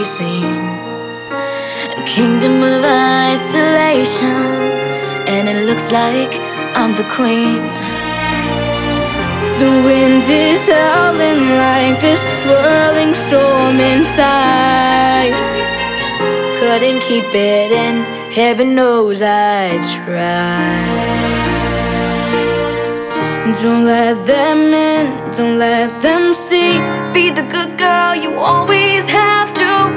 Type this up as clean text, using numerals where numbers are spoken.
be seen. A kingdom of isolation, and it looks like I'm the queen. The wind is howling like this swirling storm inside. Couldn't keep it in, heaven knows I tried. Don't let them in, don't let them see. Be the good girl you always have to